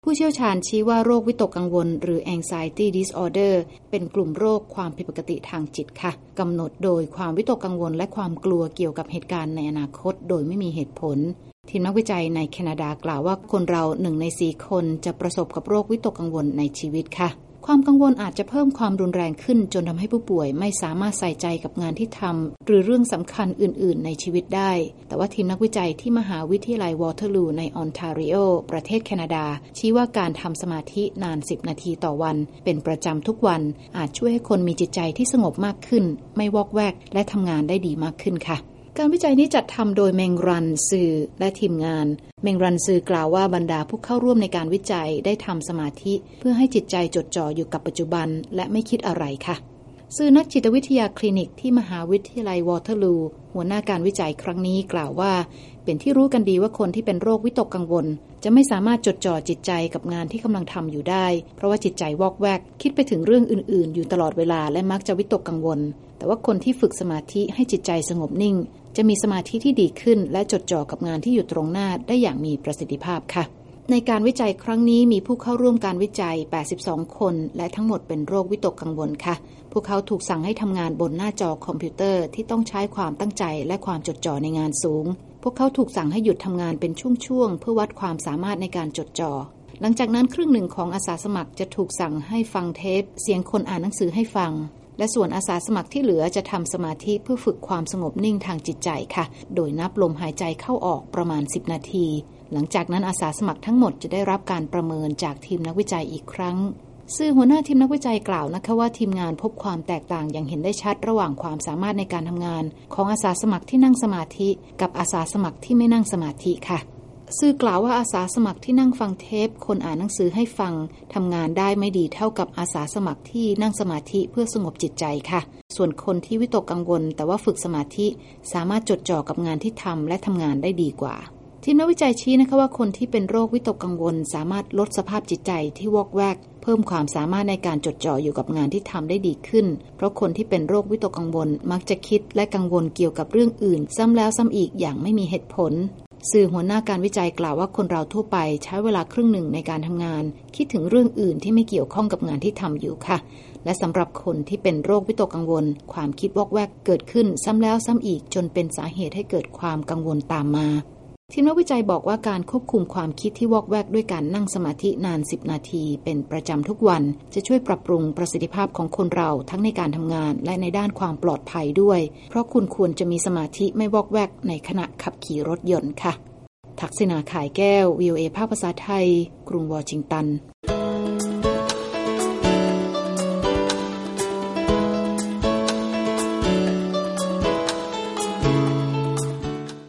ผู้เชี่ยวชาญชี้ว่าโรควิตกกังวลหรือ anxiety disorder เป็นกลุ่มโรคความผิดปกติทางจิตค่ะกำหนดโดยความวิตกกังวลและความกลัวเกี่ยวกับเหตุการณ์ในอนาคตโดยไม่มีเหตุผลทีมนักวิจัยในแคนาดากล่าวว่าคนเรา1 ใน 4 คนจะประสบกับโรควิตกกังวลในชีวิตค่ะความกังวลอาจจะเพิ่มความรุนแรงขึ้นจนทำให้ผู้ป่วยไม่สามารถใส่ใจกับงานที่ทำหรือเรื่องสำคัญอื่นๆในชีวิตได้แต่ว่าทีมนักวิจัยที่มหาวิทยาลัยวอเตอร์ลูในออนทาริโอประเทศแคนาดาชี้ว่าการทำสมาธินาน10 นาทีต่อวันเป็นประจำทุกวันอาจช่วยให้คนมีจิตใจที่สงบมากขึ้นไม่วอกแวกและทำงานได้ดีมากขึ้นค่ะการวิจัยนี้จัดทำโดยเมงรันซือและทีมงานเมงรันซือกล่าวว่าบรรดาผู้เข้าร่วมในการวิจัยได้ทำสมาธิเพื่อให้จิตใจจดจ่ออยู่กับปัจจุบันและไม่คิดอะไรค่ะซือนักจิตวิทยาคลินิกที่มหาวิทยาลัยวอเตอร์ลูหัวหน้าการวิจัยครั้งนี้กล่าวว่าเป็นที่รู้กันดีว่าคนที่เป็นโรควิตกกังวลจะไม่สามารถจดจ่อจิตใจกับงานที่กำลังทำอยู่ได้เพราะว่าจิตใจวอกแวกคิดไปถึงเรื่องอื่นๆอยู่ตลอดเวลาและมักจะวิตกกังวลแต่ว่าคนที่ฝึกสมาธิให้จิตใจสงบนิ่งจะมีสมาธิที่ดีขึ้นและจดจ่อกับงานที่อยู่ตรงหน้าได้อย่างมีประสิทธิภาพค่ะในการวิจัยครั้งนี้มีผู้เข้าร่วมการวิจัย82 คนและทั้งหมดเป็นโรควิตกกังวลค่ะพวกเขาถูกสั่งให้ทำงานบนหน้าจอคอมพิวเตอร์ที่ต้องใช้ความตั้งใจและความจดจ่อในงานสูงพวกเขาถูกสั่งให้หยุดทำงานเป็นช่วงๆเพื่อวัดความสามารถในการจดจ่อหลังจากนั้นครึ่งหนึ่งของอาสาสมัครจะถูกสั่งให้ฟังเทปเสียงคนอ่านหนังสือให้ฟังและส่วนอาสาสมัครที่เหลือจะทำสมาธิเพื่อฝึกความสงบนิ่งทางจิตใจค่ะโดยนับลมหายใจเข้าออกประมาณ10 นาทีหลังจากนั้นอาสาสมัครทั้งหมดจะได้รับการประเมินจากทีมนักวิจัยอีกครั้งซึ่งหัวหน้าทีมนักวิจัยกล่าวนะคะว่าทีมงานพบความแตกต่างอย่างเห็นได้ชัดระหว่างความสามารถในการทำงานของอาสาสมัครที่นั่งสมาธิกับอาสาสมัครที่ไม่นั่งสมาธิค่ะซึ่งกล่าวว่าอาสาสมัครที่นั่งฟังเทปคนอ่านหนังสือให้ฟังทำงานได้ไม่ดีเท่ากับอาสาสมัครที่นั่งสมาธิเพื่อสงบจิตใจค่ะส่วนคนที่วิตกกังวลแต่ว่าฝึกสมาธิสามารถจดจ่อกับงานที่ทำและทำงานได้ดีกว่าทีมนักวิจัยชี้นะคะว่าคนที่เป็นโรควิตกกังวลสามารถลดสภาพจิตใจที่วอกแวกเพิ่มความสามารถในการจดจ่ออยู่กับงานที่ทำได้ดีขึ้นเพราะคนที่เป็นโรควิตกกังวลมักจะคิดและกังวลเกี่ยวกับเรื่องอื่นซ้ำแล้วซ้ำอีกอย่างไม่มีเหตุผลสื่อหัวหน้าการวิจัยกล่าวว่าคนเราทั่วไปใช้เวลาครึ่งหนึ่งในการทำงานคิดถึงเรื่องอื่นที่ไม่เกี่ยวข้องกับงานที่ทำอยู่ค่ะและสำหรับคนที่เป็นโรควิตกกังวลความคิดวอกแวกเกิดขึ้นซ้ำแล้วซ้ำอีกจนเป็นสาเหตุให้เกิดความกังวลตามมาทีมนักวิจัยบอกว่าการควบคุมความคิดที่วอกแวกด้วยการนั่งสมาธินาน10 นาทีเป็นประจำทุกวันจะช่วยปรับปรุงประสิทธิภาพของคนเราทั้งในการทำงานและในด้านความปลอดภัยด้วยเพราะคุณควรจะมีสมาธิไม่วอกแวกในขณะขับขี่รถยนต์ค่ะทักษิณา ข่ายแก้ว VOA ภาคภาษาไทยกรุงวอชิงตัน